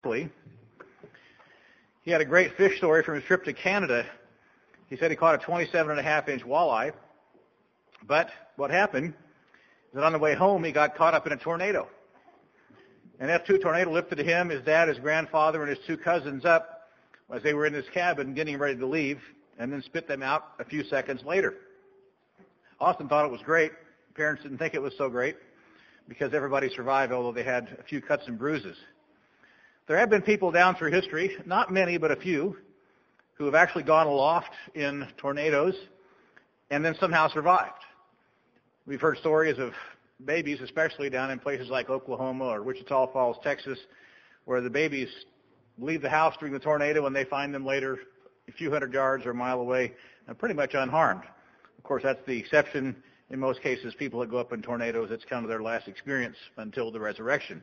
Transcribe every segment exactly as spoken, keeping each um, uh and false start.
He had a great fish story from his trip to Canada. He said he caught a twenty-seven and a half inch walleye, but what happened is that on the way home he got caught up in a tornado. An F two tornado lifted him, his dad, his grandfather, and his two cousins up as they were in his cabin getting ready to leave, and then spit them out a few seconds later. Austin thought it was great. Parents didn't think it was so great because everybody survived, although they had a few cuts and bruises. There have been people down through history, not many, but a few, who have actually gone aloft in tornadoes and then somehow survived. We've heard stories of babies, especially down in places like Oklahoma or Wichita Falls, Texas, where the babies leave the house during the tornado and they find them later a few hundred yards or a mile away and pretty much unharmed. Of course, that's the exception. In most cases, people that go up in tornadoes, it's kind of their last experience until the resurrection.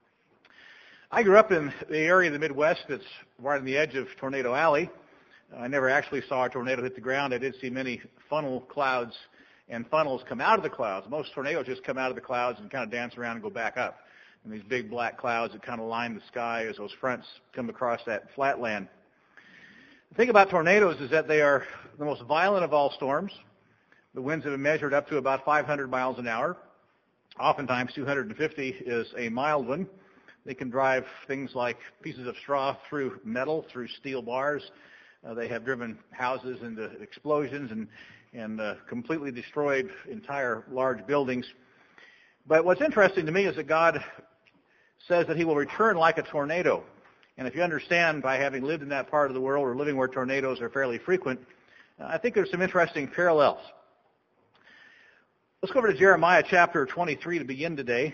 I grew up in the area of the Midwest that's right on the edge of Tornado Alley. I never actually saw a tornado hit the ground. I did see many funnel clouds and funnels come out of the clouds. Most tornadoes just come out of the clouds and kind of dance around and go back up. And these big black clouds that kind of line the sky as those fronts come across that flatland. The thing about tornadoes is that they are the most violent of all storms. The winds have been measured up to about five hundred miles an hour. Oftentimes two hundred fifty is a mild one. They can drive things like pieces of straw through metal, through steel bars. Uh, they have driven houses into explosions and, and uh, completely destroyed entire large buildings. But what's interesting to me is that God says that he will return like a tornado. And if you understand, by having lived in that part of the world or living where tornadoes are fairly frequent, uh, I think there's some interesting parallels. Let's go over to Jeremiah chapter twenty-three to begin today.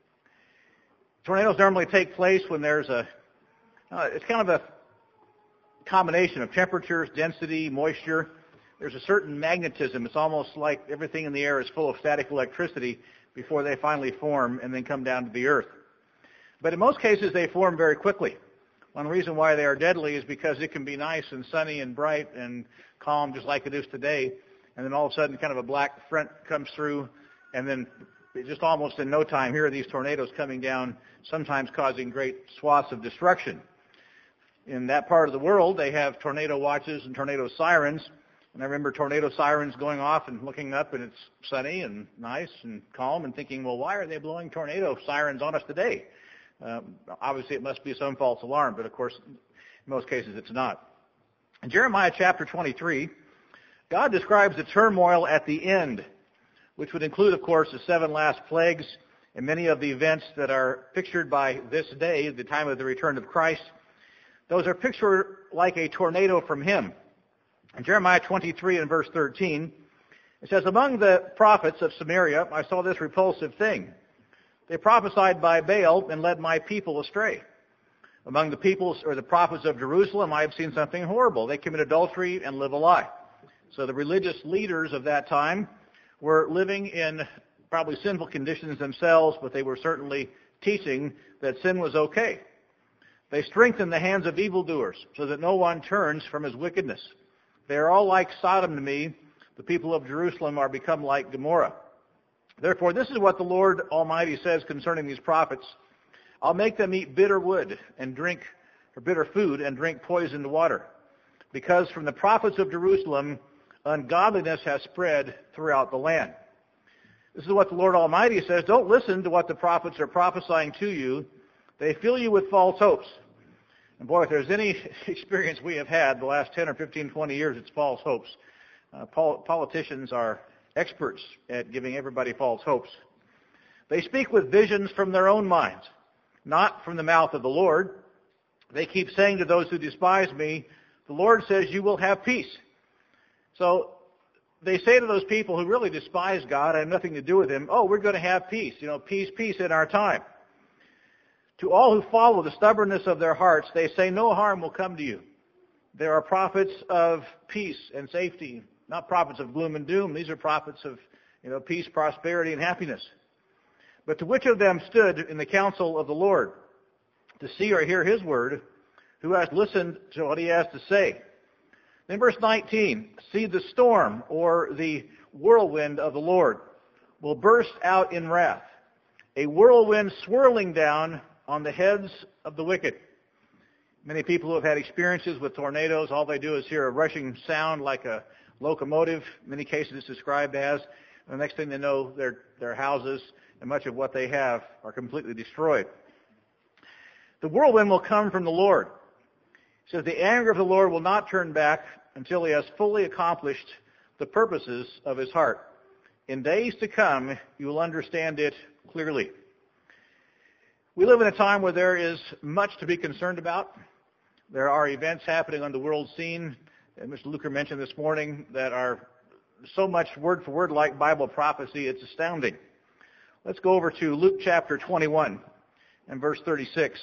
Tornadoes normally take place when there's a, uh, it's kind of a combination of temperatures, density, moisture. There's a certain magnetism. It's almost like everything in the air is full of static electricity before they finally form and then come down to the earth. But in most cases, they form very quickly. One reason why they are deadly is because it can be nice and sunny and bright and calm just like it is today, and then all of a sudden kind of a black front comes through, and then just almost in no time, here are these tornadoes coming down, sometimes causing great swaths of destruction. In that part of the world, they have tornado watches and tornado sirens. And I remember tornado sirens going off and looking up, and it's sunny and nice and calm, and thinking, well, why are they blowing tornado sirens on us today? Uh, obviously, it must be some false alarm, but of course, in most cases, it's not. In Jeremiah chapter twenty-three, God describes the turmoil at the end, which would include, of course, the seven last plagues and many of the events that are pictured by this day, the time of the return of Christ. Those are pictured like a tornado from him. In Jeremiah twenty-three and verse thirteen, it says, among the prophets of Samaria, I saw this repulsive thing. They prophesied by Baal and led my people astray. Among the peoples or the prophets of Jerusalem, I have seen something horrible. They commit adultery and live a lie. So the religious leaders of that time were living in probably sinful conditions themselves, but they were certainly teaching that sin was okay. They strengthen the hands of evildoers so that no one turns from his wickedness. They are all like Sodom to me. The people of Jerusalem are become like Gomorrah. Therefore, this is what the Lord Almighty says concerning these prophets. I'll make them eat bitter wood and drink, or bitter food and drink poisoned water. Because from the prophets of Jerusalem, ungodliness has spread throughout the land. This is what the Lord Almighty says. Don't listen to what the prophets are prophesying to you. They fill you with false hopes. And boy, if there's any experience we have had the last ten or fifteen, twenty years, it's false hopes. Uh, pol- politicians are experts at giving everybody false hopes. They speak with visions from their own minds, not from the mouth of the Lord. They keep saying to those who despise me, the Lord says you will have peace. So they say to those people who really despise God, I have nothing to do with him, oh, we're going to have peace, you know, peace, peace in our time. To all who follow the stubbornness of their hearts, they say no harm will come to you. There are prophets of peace and safety, not prophets of gloom and doom. These are prophets of, you know, peace, prosperity, and happiness. But to which of them stood in the counsel of the Lord to see or hear his word, who has listened to what he has to say? Then verse nineteen, see the storm or the whirlwind of the Lord will burst out in wrath, a whirlwind swirling down on the heads of the wicked. Many people who have had experiences with tornadoes, all they do is hear a rushing sound like a locomotive. In many cases it's described as. And the next thing they know, their, their houses and much of what they have are completely destroyed. The whirlwind will come from the Lord. It says, the anger of the Lord will not turn back until he has fully accomplished the purposes of his heart. In days to come, you will understand it clearly. We live in a time where there is much to be concerned about. There are events happening on the world scene, and Mister Luker mentioned this morning, that are so much word for word like Bible prophecy, it's astounding. Let's go over to Luke chapter twenty-one and verse thirty-six.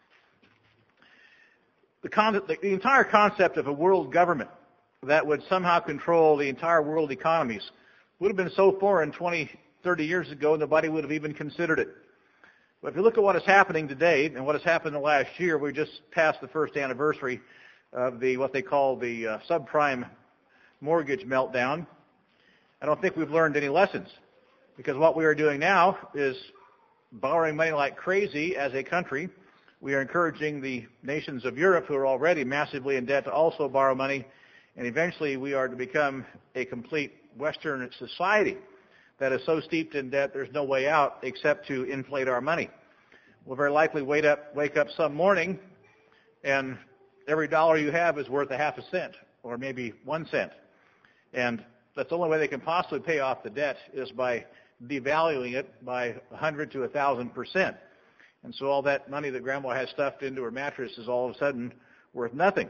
The, con- the entire concept of a world government that would somehow control the entire world economies would have been so foreign twenty, thirty years ago, nobody would have even considered it. But if you look at what is happening today and what has happened in the last year, we just passed the first anniversary of the what they call the uh, subprime mortgage meltdown. I don't think we've learned any lessons, because what we are doing now is borrowing money like crazy as a country. We are encouraging the nations of Europe, who are already massively in debt, to also borrow money, and eventually we are to become a complete Western society that is so steeped in debt there's no way out except to inflate our money. We'll very likely wake up, wake up some morning and every dollar you have is worth a half a cent or maybe one cent. And that's the only way they can possibly pay off the debt is by devaluing it by one hundred to one thousand percent. And so all that money that Grandma has stuffed into her mattress is all of a sudden worth nothing.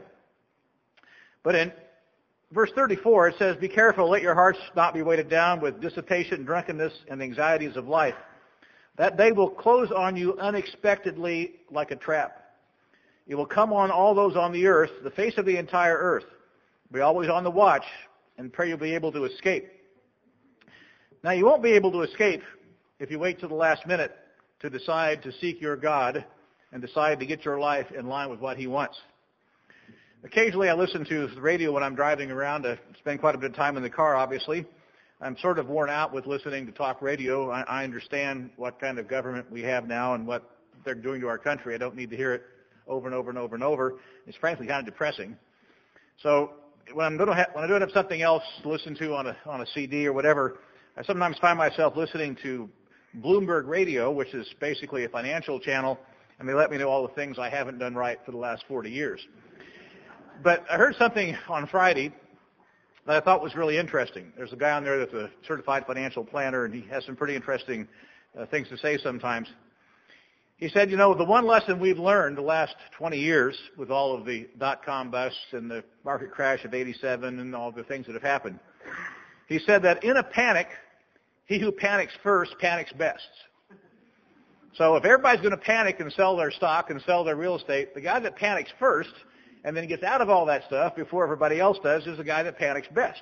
But in verse thirty-four, it says, be careful, let your hearts not be weighted down with dissipation, drunkenness, and the anxieties of life. That day will close on you unexpectedly like a trap. It will come on all those on the earth, the face of the entire earth. Be always on the watch, and pray you'll be able to escape. Now, you won't be able to escape if you wait till the last minute to decide to seek your God and decide to get your life in line with what he wants. Occasionally I listen to the radio when I'm driving around. I spend quite a bit of time in the car, obviously. I'm sort of worn out with listening to talk radio. I, I understand what kind of government we have now and what they're doing to our country. I don't need to hear it over and over and over and over. It's frankly kind of depressing. So when I'm, ha- when I'm doing something else to listen to on a, on a C D or whatever, I sometimes find myself listening to Bloomberg Radio, which is basically a financial channel, and they let me know all the things I haven't done right for the last forty years. But I heard something on Friday that I thought was really interesting. There's a guy on there that's a certified financial planner, and he has some pretty interesting uh, things to say sometimes. He said, you know, the one lesson we've learned the last twenty years with all of the dot-com busts and the market crash of eighty-seven and all the things that have happened, he said that in a panic, he who panics first panics best. So if everybody's going to panic and sell their stock and sell their real estate, the guy that panics first and then gets out of all that stuff before everybody else does is the guy that panics best.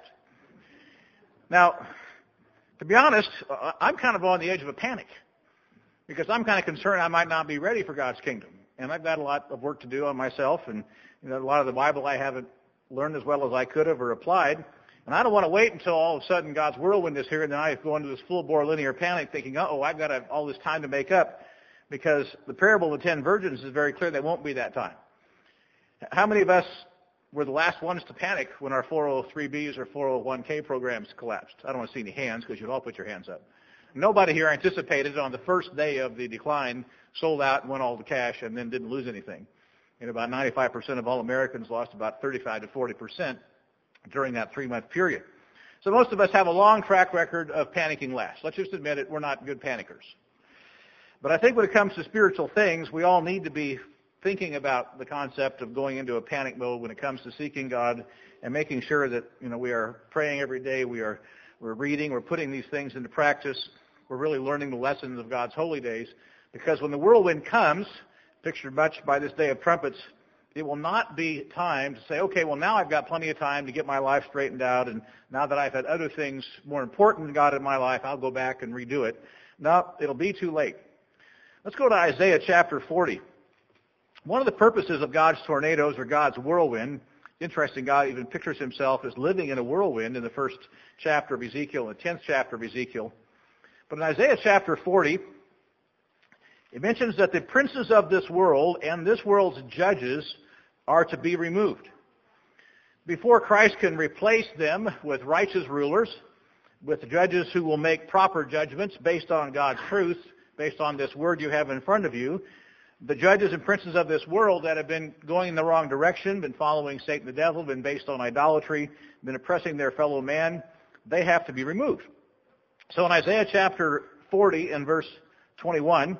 Now, to be honest, I'm kind of on the edge of a panic because I'm kind of concerned I might not be ready for God's kingdom. And I've got a lot of work to do on myself, and you know, a lot of the Bible I haven't learned as well as I could have or applied. And I don't want to wait until all of a sudden God's whirlwind is here and then I go into this full-bore linear panic thinking, uh-oh, I've got to, all this time to make up, because the parable of the ten virgins is very clear there won't be that time. How many of us were the last ones to panic when our four oh three B's or four oh one K programs collapsed? I don't want to see any hands because you'd all put your hands up. Nobody here anticipated on the first day of the decline, sold out and went all to cash and then didn't lose anything. And about ninety-five percent of all Americans lost about thirty-five to forty percent during that three-month period. So most of us have a long track record of panicking last. Let's just admit it, we're not good panickers. But I think when it comes to spiritual things, we all need to be thinking about the concept of going into a panic mode when it comes to seeking God and making sure that, you know, we are praying every day, we are we're reading, we're putting these things into practice, we're really learning the lessons of God's holy days, because when the whirlwind comes, pictured much by this day of trumpets, it will not be time to say, okay, well, now I've got plenty of time to get my life straightened out, and now that I've had other things more important than God in my life, I'll go back and redo it. No, it'll be too late. Let's go to Isaiah chapter forty. One of the purposes of God's tornadoes or God's whirlwind, interesting, God even pictures himself as living in a whirlwind in the first chapter of Ezekiel and the tenth chapter of Ezekiel. But in Isaiah chapter forty, it mentions that the princes of this world and this world's judges are to be removed. Before Christ can replace them with righteous rulers, with judges who will make proper judgments based on God's truth, based on this word you have in front of you, the judges and princes of this world that have been going in the wrong direction, been following Satan the devil, been based on idolatry, been oppressing their fellow man, they have to be removed. So in Isaiah chapter forty and verse twenty-one,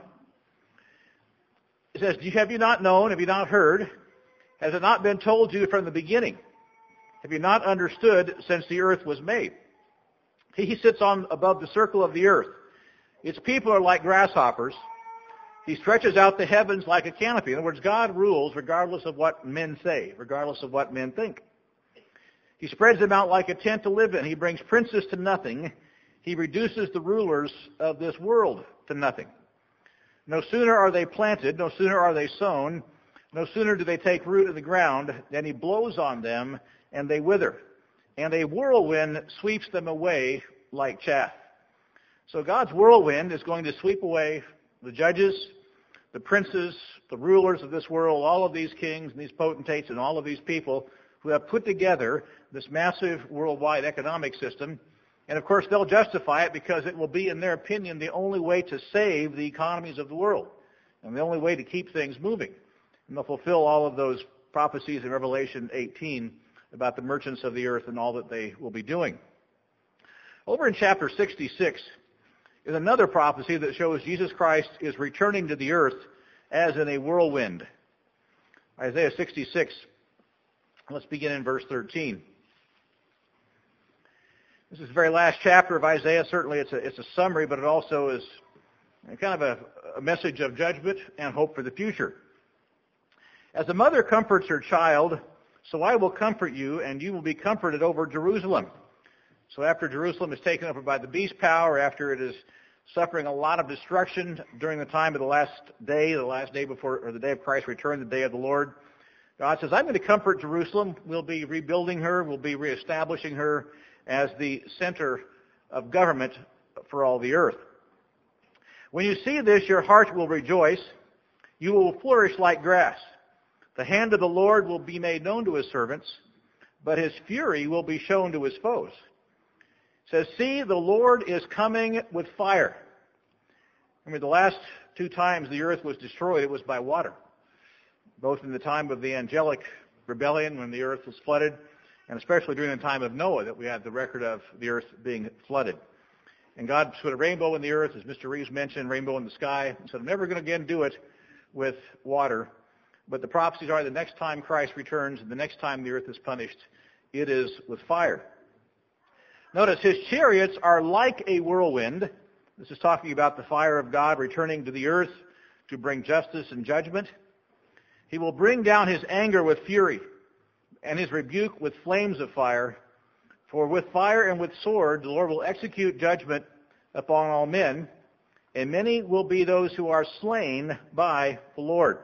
it says, have you not known, have you not heard, has it not been told you from the beginning? Have you not understood since the earth was made? He sits on above the circle of the earth. Its people are like grasshoppers. He stretches out the heavens like a canopy. In other words, God rules regardless of what men say, regardless of what men think. He spreads them out like a tent to live in. He brings princes to nothing. He reduces the rulers of this world to nothing. No sooner are they planted, no sooner are they sown, no sooner do they take root in the ground, than he blows on them and they wither. And a whirlwind sweeps them away like chaff. So God's whirlwind is going to sweep away the judges, the princes, the rulers of this world, all of these kings and these potentates and all of these people who have put together this massive worldwide economic system. And of course they'll justify it because it will be, in their opinion, the only way to save the economies of the world and the only way to keep things moving. And they'll fulfill all of those prophecies in Revelation eighteen about the merchants of the earth and all that they will be doing. Over in chapter sixty-six is another prophecy that shows Jesus Christ is returning to the earth as in a whirlwind. Isaiah sixty-six, let's begin in verse thirteen. This is the very last chapter of Isaiah. Certainly it's a, it's a summary, but it also is kind of a, a message of judgment and hope for the future. As a mother comforts her child, so I will comfort you, and you will be comforted over Jerusalem. So after Jerusalem is taken over by the beast power, after it is suffering a lot of destruction during the time of the last day, the last day before, or the day of Christ's return, the day of the Lord, God says, I'm going to comfort Jerusalem. We'll be rebuilding her. We'll be reestablishing her as the center of government for all the earth. When you see this, your heart will rejoice. You will flourish like grass. The hand of the Lord will be made known to his servants, but his fury will be shown to his foes. It says, see, the Lord is coming with fire. I mean, the last two times the earth was destroyed, it was by water, both in the time of the angelic rebellion when the earth was flooded, and especially during the time of Noah that we had the record of the earth being flooded. And God put a rainbow in the earth, as Mister Reeves mentioned, rainbow in the sky, and said, I'm never going to again do it with water. But the prophecies are the next time Christ returns and the next time the earth is punished, it is with fire. Notice his chariots are like a whirlwind. This is talking about the fire of God returning to the earth to bring justice and judgment. He will bring down his anger with fury and his rebuke with flames of fire. For with fire and with sword the Lord will execute judgment upon all men, and many will be those who are slain by the Lord.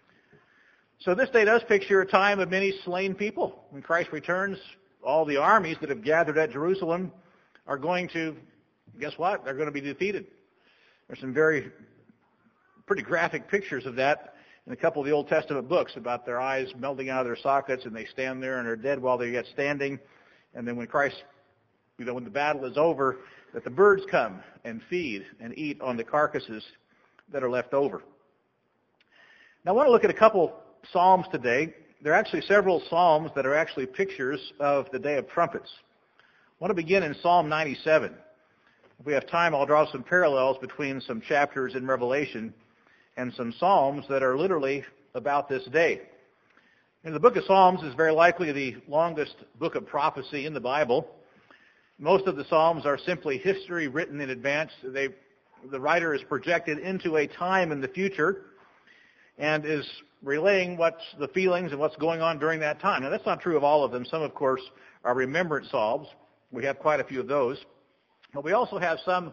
So this day does picture a time of many slain people. When Christ returns, all the armies that have gathered at Jerusalem are going to, guess what? They're going to be defeated. There's some very pretty graphic pictures of that in a couple of the Old Testament books about their eyes melting out of their sockets and they stand there and are dead while they're yet standing. And then when Christ, you know, when the battle is over, that the birds come and feed and eat on the carcasses that are left over. Now I want to look at a couple Psalms today. There are actually several Psalms that are actually pictures of the day of trumpets. I want to begin in Psalm ninety-seven. If we have time, I'll draw some parallels between some chapters in Revelation and some Psalms that are literally about this day. And the book of Psalms is very likely the longest book of prophecy in the Bible. Most of the Psalms are simply history written in advance. They, the writer is projected into a time in the future and is relaying what's the feelings and what's going on during that time. Now, that's not true of all of them. Some, of course, are remembrance psalms. We have quite a few of those. But we also have some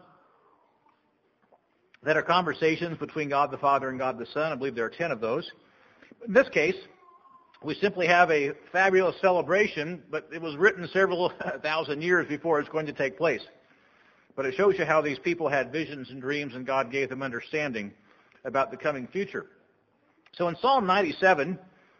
that are conversations between God the Father and God the Son. I believe there are ten of those. In this case, we simply have a fabulous celebration, but it was written several thousand years before it's going to take place. But it shows you how these people had visions and dreams, and God gave them understanding about the coming future. So in Psalm ninety-seven,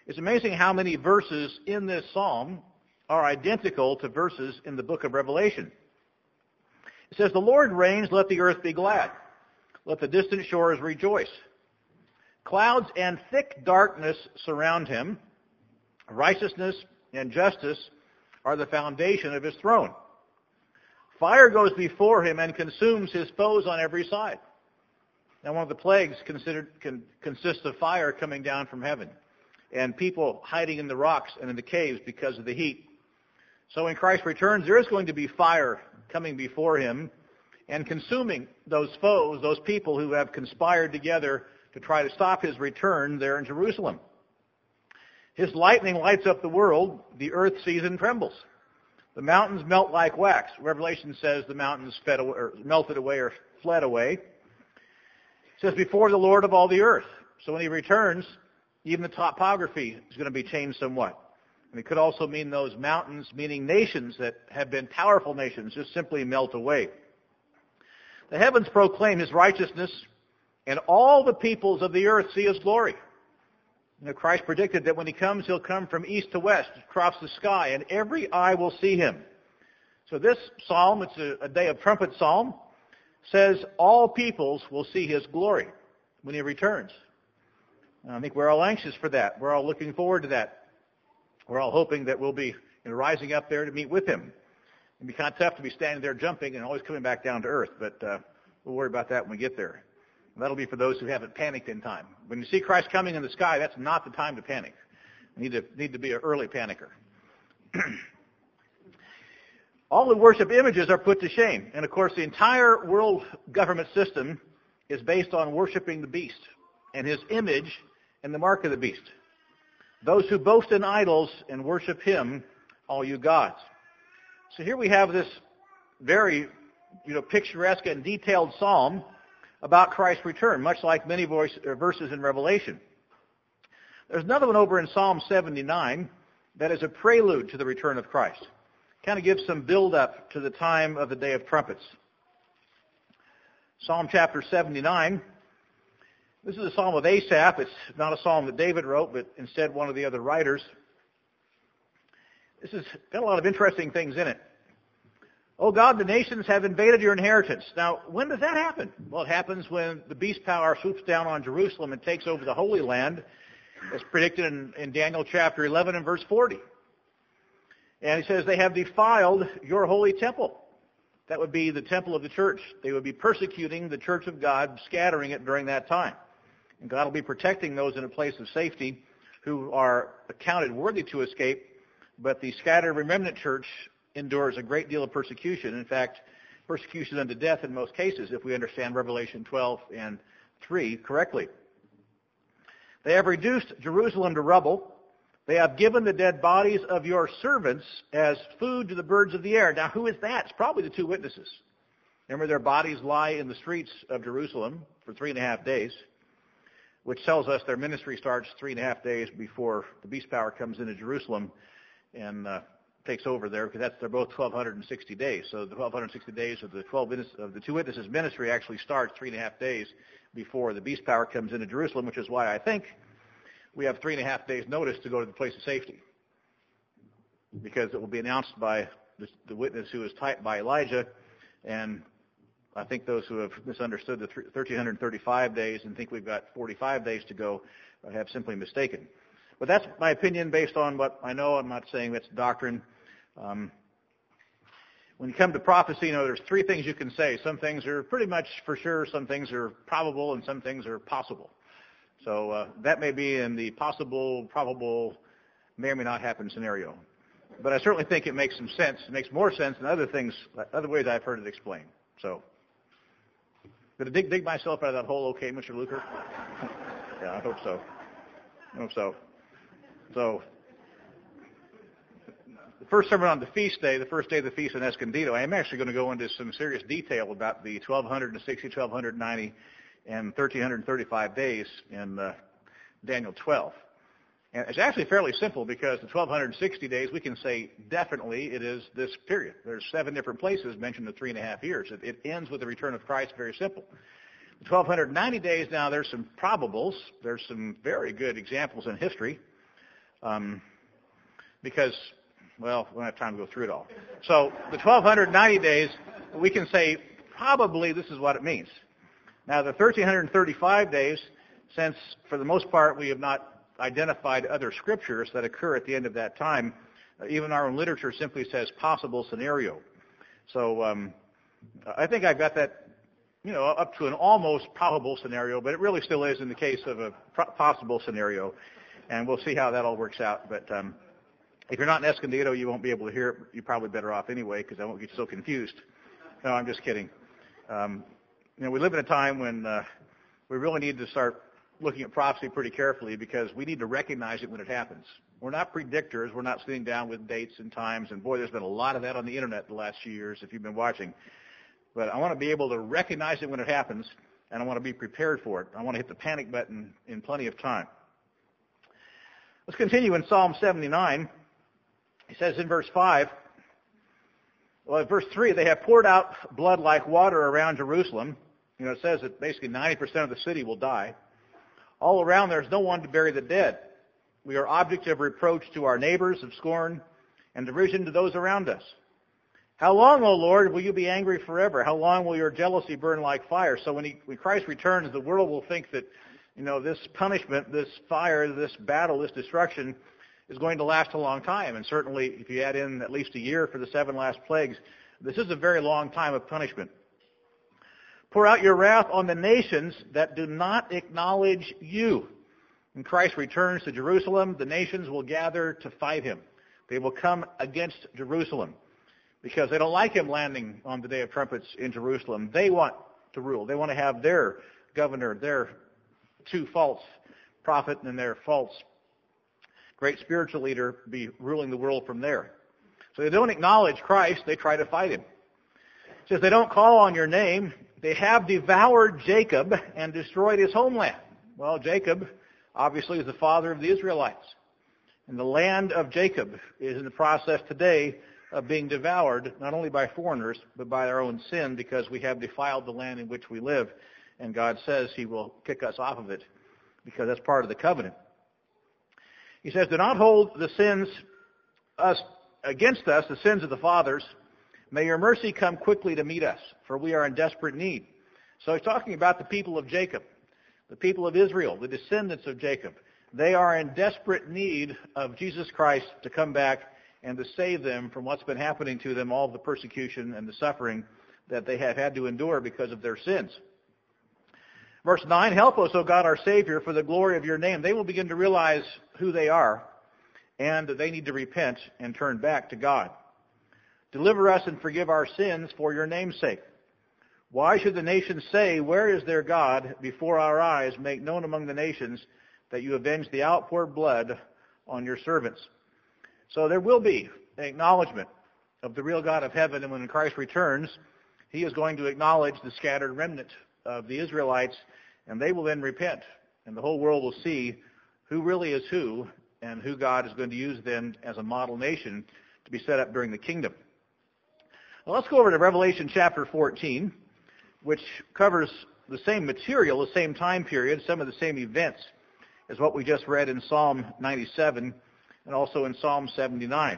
It's amazing how many verses in this psalm are identical to verses in the book of Revelation. It says, "The Lord reigns, let the earth be glad. Let the distant shores rejoice. Clouds and thick darkness surround him. Righteousness and justice are the foundation of his throne. Fire goes before him and consumes his foes on every side." Now, one of the plagues considered con, consists of fire coming down from heaven and people hiding in the rocks and in the caves because of the heat. So when Christ returns, there is going to be fire coming before him and consuming those foes, those people who have conspired together to try to stop his return there in Jerusalem. His lightning lights up the world. The earth sees and trembles. The mountains melt like wax. Revelation says the mountains fed away, or melted away or fled away. It says, before the Lord of all the earth. So when he returns, even the topography is going to be changed somewhat. And it could also mean those mountains, meaning nations that have been powerful nations, just simply melt away. The heavens proclaim his righteousness, and all the peoples of the earth see his glory. You know, Christ predicted that when he comes, he'll come from east to west, across the sky, and every eye will see him. So this psalm, it's a, a day of trumpet psalm, says all peoples will see his glory when he returns. And I think we're all anxious for that. We're all looking forward to that. We're all hoping that we'll be you know, rising up there to meet with him. It'd be kind of tough to be standing there jumping and always coming back down to earth, but uh, we'll worry about that when we get there. And that'll be for those who haven't panicked in time. When you see Christ coming in the sky, that's not the time to panic. You need to, need to be an early panicker. All who worship images are put to shame. And, of course, the entire world government system is based on worshiping the beast and his image and the mark of the beast. Those who boast in idols and worship him, all you gods. So here we have this very, you know, picturesque and detailed psalm about Christ's return, much like many voice, uh, verses in Revelation. There's another one over in Psalm seventy-nine that is a prelude to the return of Christ. Kind of gives some build-up to the time of the Day of Trumpets. Psalm chapter seventy-nine. This is a psalm of Asaph. It's not a psalm that David wrote, but instead one of the other writers. This has got a lot of interesting things in it. "Oh God, the nations have invaded your inheritance." Now, when does that happen? Well, it happens when the beast power swoops down on Jerusalem and takes over the Holy Land, as predicted in, in Daniel chapter eleven and verse forty. And he says, they have defiled your holy temple. That would be the temple of the church. They would be persecuting the church of God, scattering it during that time. And God will be protecting those in a place of safety who are accounted worthy to escape. But the scattered remnant church endures a great deal of persecution. In fact, persecution unto death in most cases, if we understand Revelation twelve and three correctly. They have reduced Jerusalem to rubble. They have given the dead bodies of your servants as food to the birds of the air. Now, who is that? It's probably the two witnesses. Remember, their bodies lie in the streets of Jerusalem for three and a half days, which tells us their ministry starts three and a half days before the beast power comes into Jerusalem and uh, takes over there, because that's they're both twelve sixty days. So the twelve sixty days of the twelve of the two witnesses' ministry actually starts three and a half days before the beast power comes into Jerusalem, which is why I think we have three and a half days' notice to go to the place of safety, because it will be announced by the, the witness who is typed by Elijah, and I think those who have misunderstood the one thousand three hundred thirty-five days and think we've got forty-five days to go have simply mistaken. But that's my opinion based on what I know. I'm not saying that's doctrine. Um, when you come to prophecy, you know, there's three things you can say. Some things are pretty much for sure, some things are probable, and some things are possible. So uh, that may be in the possible, probable, may or may not happen scenario. But I certainly think it makes some sense. It makes more sense than other things, other ways I've heard it explained. So, did I dig, dig myself out of that hole okay, Mister Luker? Yeah, I hope so. I hope so. So, the first sermon on the feast day, the first day of the Feast in Escondido, I am actually going to go into some serious detail about the twelve sixty, twelve ninety, and one thousand three hundred thirty-five days in uh, Daniel twelve. And it's actually fairly simple, because the twelve sixty days, we can say definitely it is this period. There's seven different places mentioned the three and a half years. It, it ends with the return of Christ, very simple. The twelve ninety days, now there's some probables. There's some very good examples in history. Um, because, well, we don't have time to go through it all. So the twelve ninety days, we can say probably this is what it means. Now the one thousand three hundred thirty-five days, since for the most part we have not identified other scriptures that occur at the end of that time, uh, even our own literature simply says possible scenario. So um, I think I've got that, you know, up to an almost probable scenario, but it really still is in the case of a pro- possible scenario, and we'll see how that all works out. But um, if you're not in Escondido, you won't be able to hear it. You're probably better off anyway, because I won't get so confused. No, I'm just kidding. Um, you know, we live in a time when uh, we really need to start looking at prophecy pretty carefully, because we need to recognize it when it happens. We're not predictors. We're not sitting down with dates and times. And boy, there's been a lot of that on the internet the last few years, if you've been watching. But I want to be able to recognize it when it happens, and I want to be prepared for it. I want to hit the panic button in plenty of time. Let's continue in Psalm seventy-nine. He says in verse five, well, in verse three, they have poured out blood like water around Jerusalem. You know, it says that basically ninety percent of the city will die. All around there's no one to bury the dead. We are object of reproach to our neighbors, of scorn and derision to those around us. How long, O Lord, will you be angry forever? How long will your jealousy burn like fire? So when, he, when Christ returns, the world will think that, you know, this punishment, this fire, this battle, this destruction is going to last a long time. And certainly, if you add in at least a year for the seven last plagues, this is a very long time of punishment. Pour out your wrath on the nations that do not acknowledge you. When Christ returns to Jerusalem, the nations will gather to fight him. They will come against Jerusalem because they don't like him landing on the Day of Trumpets in Jerusalem. They want to rule. They want to have their governor, their two false prophet and their false great spiritual leader be ruling the world from there. So they don't acknowledge Christ. They try to fight him. It says they don't call on your name. They have devoured Jacob and destroyed his homeland. Well, Jacob obviously is the father of the Israelites. And the land of Jacob is in the process today of being devoured, not only by foreigners, but by our own sin, because we have defiled the land in which we live. And God says he will kick us off of it, because that's part of the covenant. He says, do not hold the sins us against us, the sins of the fathers. May your mercy come quickly to meet us, for we are in desperate need. So he's talking about the people of Jacob, the people of Israel, the descendants of Jacob. They are in desperate need of Jesus Christ to come back and to save them from what's been happening to them, all of the persecution and the suffering that they have had to endure because of their sins. Verse nine, help us, O God, our Savior, for the glory of your name. They will begin to realize who they are, and that they need to repent and turn back to God. Deliver us and forgive our sins for your name's sake. Why should the nations say, where is their God? Before our eyes, make known among the nations that you avenge the outpoured blood on your servants. So there will be an acknowledgement of the real God of heaven, and when Christ returns, he is going to acknowledge the scattered remnant of the Israelites, and they will then repent, and the whole world will see who really is who, and who God is going to use then as a model nation to be set up during the kingdom. Well, let's go over to Revelation chapter fourteen, which covers the same material, the same time period, some of the same events as what we just read in Psalm ninety-seven and also in Psalm seventy-nine.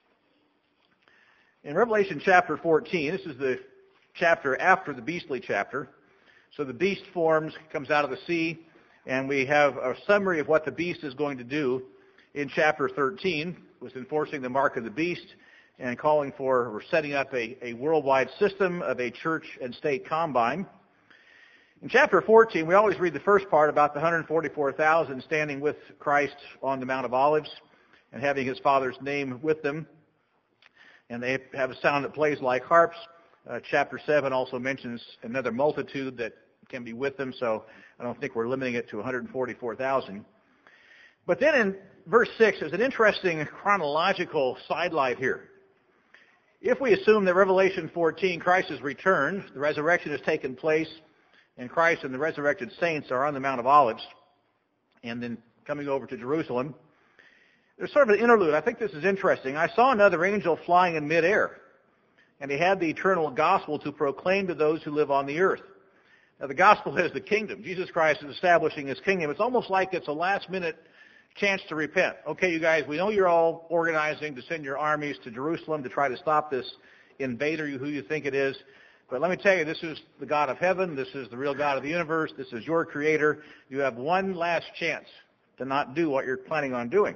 In Revelation chapter fourteen, this is the chapter after the beastly chapter. So the beast forms, comes out of the sea, and we have a summary of what the beast is going to do in chapter thirteen, was enforcing the mark of the beast and calling for, or setting up a, a worldwide system of a church and state combine. In chapter fourteen, we always read the first part about the one hundred forty-four thousand standing with Christ on the Mount of Olives and having his Father's name with them. And they have a sound that plays like harps. Uh, chapter seven also mentions another multitude that can be with them, so I don't think we're limiting it to one hundred forty-four thousand. But then in verse six, there's an interesting chronological sidelight here. If we assume that Revelation fourteen, Christ has returned, the resurrection has taken place, and Christ and the resurrected saints are on the Mount of Olives, and then coming over to Jerusalem, there's sort of an interlude. I think this is interesting. I saw another angel flying in midair, and he had the eternal gospel to proclaim to those who live on the earth. Now, the gospel is the kingdom. Jesus Christ is establishing his kingdom. It's almost like it's a last-minute chance to repent. Okay, you guys, we know you're all organizing to send your armies to Jerusalem to try to stop this invader, who you think it is. But let me tell you, this is the God of heaven. This is the real God of the universe. This is your creator. You have one last chance to not do what you're planning on doing.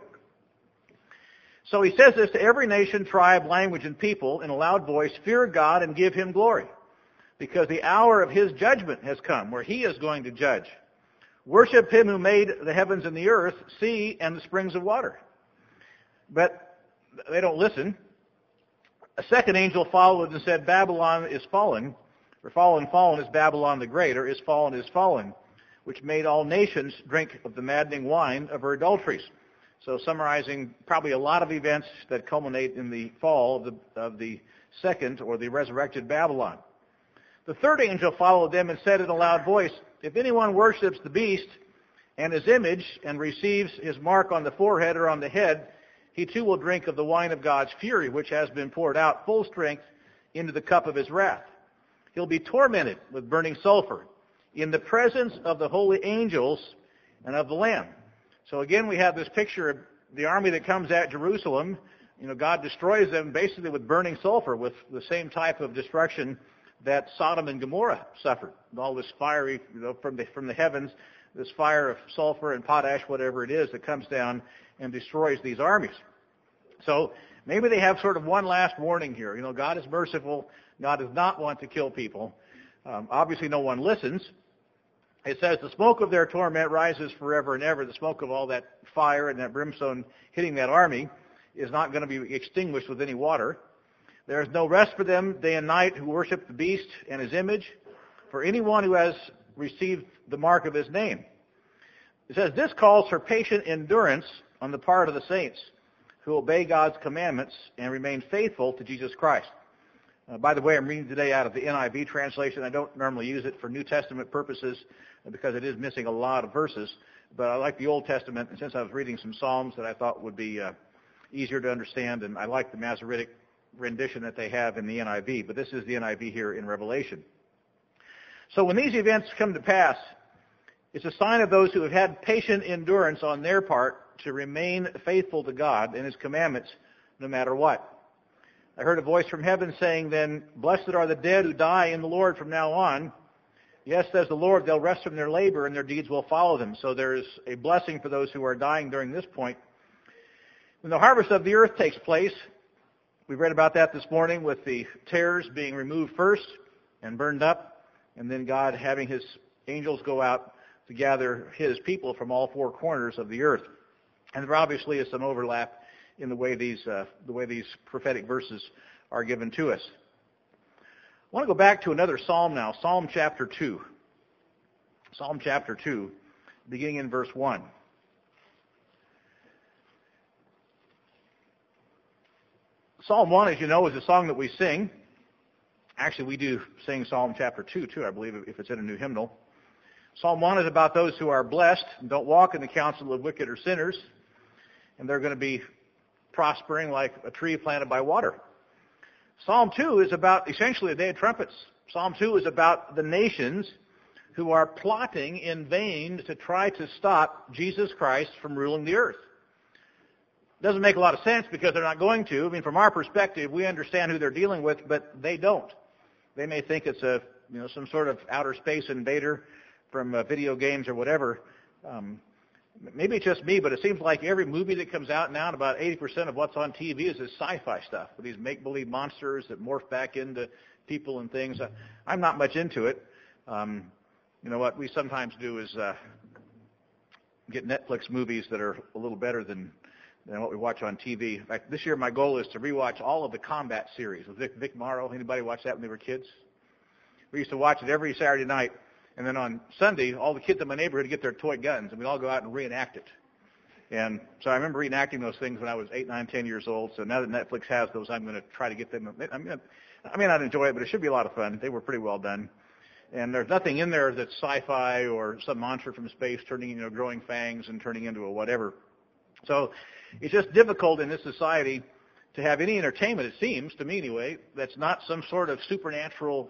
So he says this to every nation, tribe, language, and people in a loud voice: fear God and give him glory, because the hour of his judgment has come, where he is going to judge. Worship him who made the heavens and the earth, sea, and the springs of water. But they don't listen. A second angel followed and said, Babylon is fallen, or fallen, fallen is Babylon the Great, or is fallen, is fallen, which made all nations drink of the maddening wine of her adulteries. So summarizing probably a lot of events that culminate in the fall of the, of the second, or the resurrected Babylon. The third angel followed them and said in a loud voice, if anyone worships the beast and his image and receives his mark on the forehead or on the head, he too will drink of the wine of God's fury, which has been poured out full strength into the cup of his wrath. He'll be tormented with burning sulfur in the presence of the holy angels and of the Lamb. So again, we have this picture of the army that comes at Jerusalem. You know, God destroys them basically with burning sulfur, with the same type of destruction that Sodom and Gomorrah suffered. All this fiery, you know, from the from the heavens, this fire of sulfur and potash, whatever it is, that comes down and destroys these armies. So maybe they have sort of one last warning here. You know, God is merciful. God does not want to kill people. Um, obviously, no one listens. It says the smoke of their torment rises forever and ever. The smoke of all that fire and that brimstone hitting that army is not going to be extinguished with any water. There is no rest for them day and night who worship the beast and his image, for anyone who has received the mark of his name. It says this calls for patient endurance on the part of the saints who obey God's commandments and remain faithful to Jesus Christ. Uh, by the way, I'm reading today out of the N I V translation. I don't normally use it for New Testament purposes because it is missing a lot of verses, but I like the Old Testament, and since I was reading some Psalms that I thought would be uh, easier to understand, and I like the Masoretic rendition that they have in the N I V, but this is the N I V here in Revelation. So when these events come to pass, it's a sign of those who have had patient endurance on their part to remain faithful to God and his commandments no matter what. I heard a voice from heaven saying then, blessed are the dead who die in the Lord from now on. Yes, says the Lord, they'll rest from their labor and their deeds will follow them. So there is a blessing for those who are dying during this point. When the harvest of the earth takes place, we read about that this morning with the tares being removed first and burned up, and then God having his angels go out to gather his people from all four corners of the earth. And there obviously is some overlap in the way these uh, the way these prophetic verses are given to us. I want to go back to another psalm now, Psalm chapter two. Psalm chapter two, beginning in verse one. Psalm one, as you know, is a song that we sing. Actually, we do sing Psalm chapter two, too, I believe, if it's in a new hymnal. Psalm one is about those who are blessed and don't walk in the counsel of wicked or sinners, and they're going to be prospering like a tree planted by water. Psalm two is about essentially the day of trumpets. Psalm two is about the nations who are plotting in vain to try to stop Jesus Christ from ruling the earth. Doesn't make a lot of sense because they're not going to. I mean, from our perspective, we understand who they're dealing with, but they don't. They may think it's a, you know, some sort of outer space invader from uh, video games or whatever. Um, maybe it's just me, but it seems like every movie that comes out now, and about eighty percent of what's on T V is this sci-fi stuff with these make-believe monsters that morph back into people and things. Uh, I'm not much into it. Um, you know, what we sometimes do is uh, get Netflix movies that are a little better than than what we watch on T V. In fact, this year my goal is to rewatch all of the Combat series with Vic, Vic Morrow. Anybody watch that when they were kids? We used to watch it every Saturday night, and then on Sunday, all the kids in my neighborhood get their toy guns, and we'd all go out and reenact it. And so I remember reenacting those things when I was eight, nine, ten years old. So now that Netflix has those, I'm going to try to get them. I'm going to, I may not enjoy it, but it should be a lot of fun. They were pretty well done. And there's nothing in there that's sci-fi or some monster from space turning, you know, growing fangs and turning into a whatever. So it's just difficult in this society to have any entertainment, it seems, to me anyway, that's not some sort of supernatural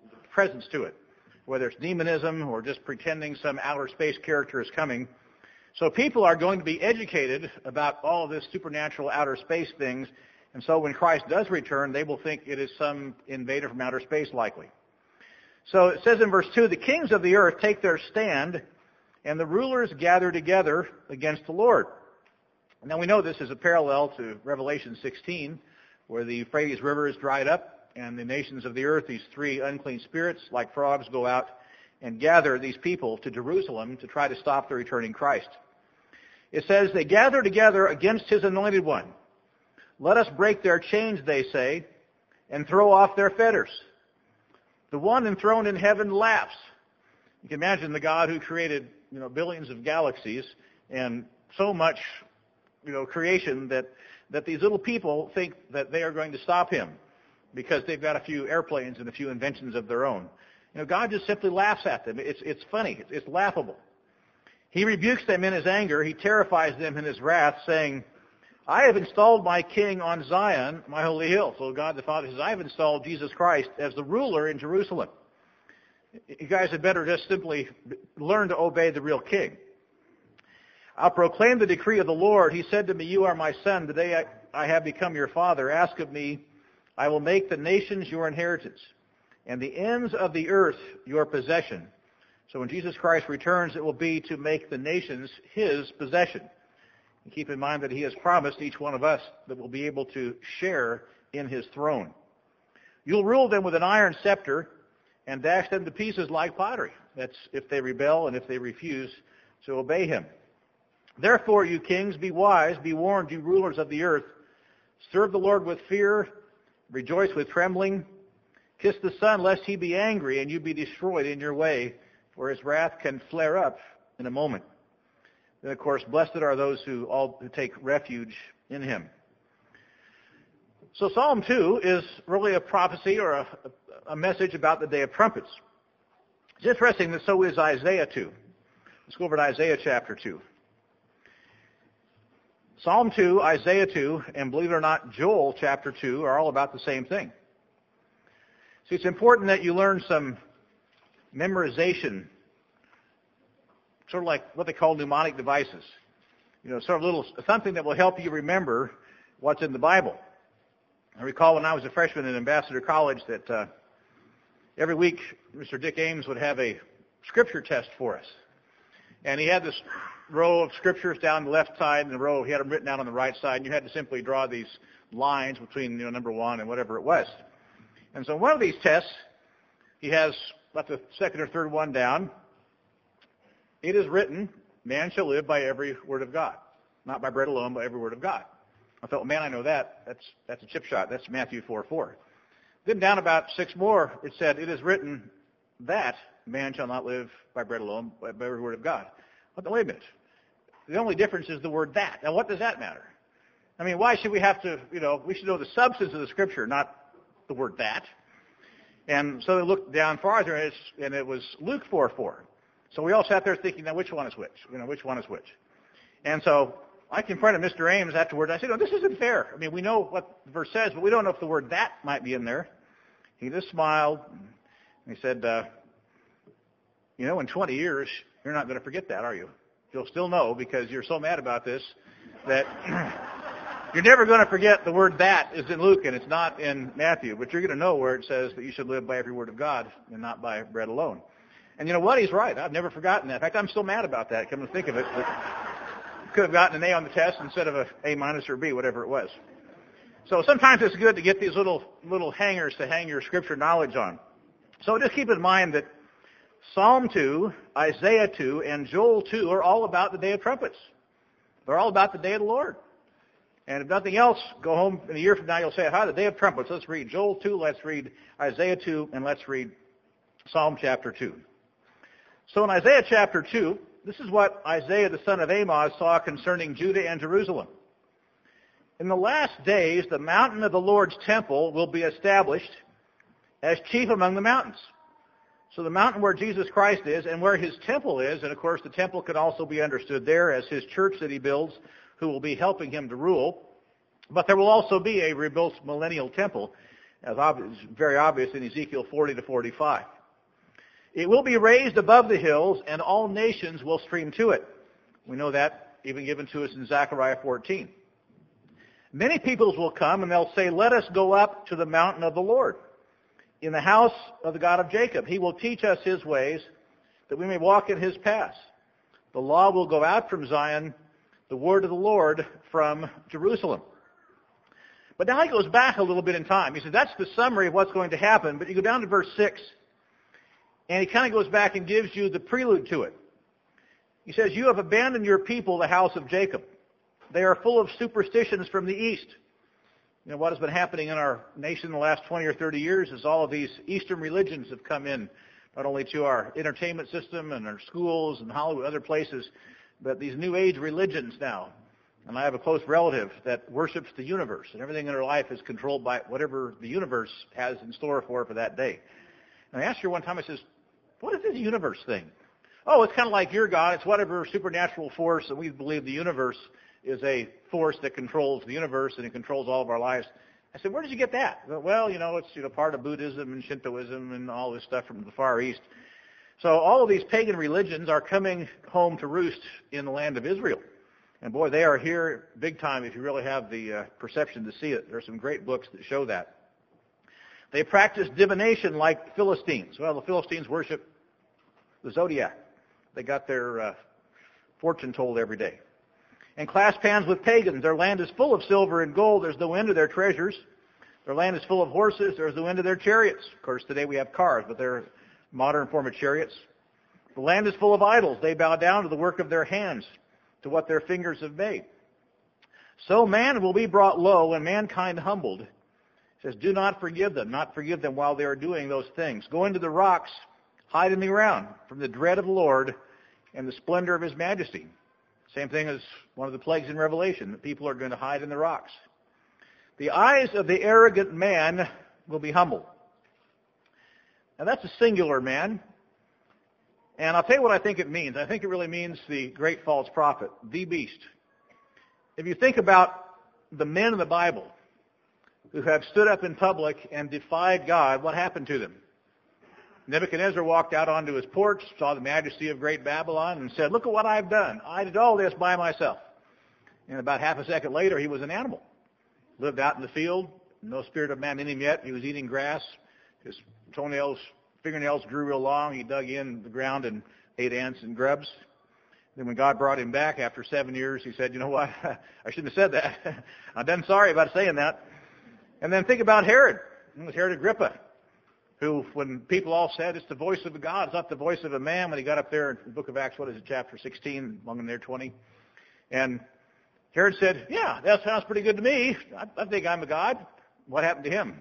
presence to it, whether it's demonism or just pretending some outer space character is coming. So people are going to be educated about all of this supernatural outer space things, and so when Christ does return, they will think it is some invader from outer space likely. So it says in verse two, the kings of the earth take their stand, and the rulers gather together against the Lord. Now we know this is a parallel to Revelation sixteen, where the Euphrates River is dried up, and the nations of the earth, these three unclean spirits, like frogs, go out and gather these people to Jerusalem to try to stop the returning Christ. It says, they gather together against his anointed one. Let us break their chains, they say, and throw off their fetters. The one enthroned in heaven laughs. You can imagine the God who created, you know, billions of galaxies and so much, you know, creation that, that these little people think that they are going to stop him because they've got a few airplanes and a few inventions of their own. You know, God just simply laughs at them. It's, it's funny. It's, it's laughable. He rebukes them in his anger. He terrifies them in his wrath, saying, I have installed my king on Zion, my holy hill. So God the Father says, I have installed Jesus Christ as the ruler in Jerusalem. You guys had better just simply learn to obey the real king. I'll proclaim the decree of the Lord. He said to me, you are my son. Today I, I have become your father. Ask of me, I will make the nations your inheritance, and the ends of the earth your possession. So when Jesus Christ returns, it will be to make the nations his possession. And keep in mind that he has promised each one of us that we'll be able to share in his throne. You'll rule them with an iron scepter and dash them to pieces like pottery. That's if they rebel and if they refuse to obey him. Therefore, you kings, be wise, be warned, you rulers of the earth. Serve the Lord with fear, rejoice with trembling. Kiss the Son, lest he be angry and you be destroyed in your way, for his wrath can flare up in a moment. Then, of course, blessed are those who all who take refuge in him. So Psalm two is really a prophecy or a, a message about the day of trumpets. It's interesting that so is Isaiah two. Let's go over to Isaiah chapter two. Psalm two, Isaiah two, and believe it or not, Joel chapter two are all about the same thing. See, it's important that you learn some memorization, sort of like what they call mnemonic devices. You know, sort of little something that will help you remember what's in the Bible. I recall when I was a freshman at Ambassador College that uh, every week Mister Dick Ames would have a scripture test for us. And he had this row of scriptures down the left side and the row, he had them written out on the right side, and you had to simply draw these lines between, you know, number one and whatever it was. And so one of these tests, he has left the second or third one down. It is written, man shall live by every word of God. Not by bread alone, by every word of God. I thought, well, man, I know that. That's that's a chip shot. That's Matthew four four. Then down about six more, it said, it is written that man shall not live by bread alone, but by every word of God. I thought, wait a minute. The only difference is the word that. Now, what does that matter? I mean, why should we have to, you know, we should know the substance of the Scripture, not the word that. And so they looked down farther, and, it's, and it was Luke four four. So we all sat there thinking, now which one is which? You know, which one is which? And so I confronted Mister Ames afterward. I said, no, this isn't fair. I mean, we know what the verse says, but we don't know if the word that might be in there. He just smiled, and he said, uh, you know, in twenty years, you're not going to forget that, are you? You'll still know because you're so mad about this that you're never going to forget the word that is in Luke and it's not in Matthew, but you're going to know where it says that you should live by every word of God and not by bread alone. And you know what? He's right. I've never forgotten that. In fact, I'm still mad about that, come to think of it. But could have gotten an A on the test instead of a A minus or B, whatever it was. So sometimes it's good to get these little little hangers to hang your scripture knowledge on. So just keep in mind that Psalm two, Isaiah two, and Joel two are all about the day of trumpets. They're all about the day of the Lord. And if nothing else, go home in a year from now, you'll say, hi, the day of trumpets. Let's read Joel two, let's read Isaiah two, and let's read Psalm chapter two. So in Isaiah chapter two, this is what Isaiah the son of Amoz saw concerning Judah and Jerusalem. In the last days, the mountain of the Lord's temple will be established as chief among the mountains. So the mountain where Jesus Christ is and where his temple is, and of course the temple can also be understood there as his church that he builds, who will be helping him to rule. But there will also be a rebuilt millennial temple, as obvious, very obvious in Ezekiel forty to forty-five. It will be raised above the hills, and all nations will stream to it. We know that even given to us in Zechariah fourteen. Many peoples will come and they'll say, let us go up to the mountain of the Lord, in the house of the God of Jacob. He will teach us his ways, that we may walk in his paths. The law will go out from Zion, the word of the Lord from Jerusalem. But now he goes back a little bit in time. He says that's the summary of what's going to happen. But you go down to verse six, and he kind of goes back and gives you the prelude to it. He says, you have abandoned your people, the house of Jacob. They are full of superstitions from the east. You know, what has been happening in our nation in the last twenty or thirty years is all of these Eastern religions have come in, not only to our entertainment system and our schools and Hollywood, other places, but these New Age religions now. And I have a close relative that worships the universe, and everything in her life is controlled by whatever the universe has in store for her for that day. And I asked her one time, I says, what is this universe thing? Oh, it's kind of like your God. It's whatever supernatural force, and we believe the universe is a force that controls the universe and it controls all of our lives. I said, where did you get that? Well, you know, it's you know part of Buddhism and Shintoism and all this stuff from the Far East. So all of these pagan religions are coming home to roost in the land of Israel. And boy, they are here big time if you really have the uh, perception to see it. There are some great books that show that. They practice divination like Philistines. Well, the Philistines worship the zodiac. They got their uh, fortune told every day. And clasp hands with pagans. Their land is full of silver and gold. There's no end to their treasures. Their land is full of horses. There's no end to their chariots. Of course, today we have cars, but they're modern form of chariots. The land is full of idols. They bow down to the work of their hands, to what their fingers have made. So man will be brought low and mankind humbled. It says, do not forgive them, not forgive them while they are doing those things. Go into the rocks, hide in the ground from the dread of the Lord and the splendor of his majesty. Same thing as one of the plagues in Revelation, that people are going to hide in the rocks. The eyes of the arrogant man will be humbled. Now that's a singular man. And I'll tell you what I think it means. I think it really means the great false prophet, the beast. If you think about the men in the Bible who have stood up in public and defied God, what happened to them? Nebuchadnezzar walked out onto his porch, saw the majesty of great Babylon, and said, look at what I've done. I did all this by myself. And about half a second later, he was an animal. Lived out in the field, no spirit of man in him yet. He was eating grass. His toenails, fingernails grew real long. He dug in the ground and ate ants and grubs. Then when God brought him back after seven years, he said, you know what? I shouldn't have said that. I'm done sorry about saying that. And then think about Herod. It was Herod Agrippa, who, when people all said it's the voice of a God, it's not the voice of a man, when he got up there in the book of Acts, what is it, chapter sixteen, among in there twenty. And Herod said, yeah, that sounds pretty good to me. I, I think I'm a god. What happened to him?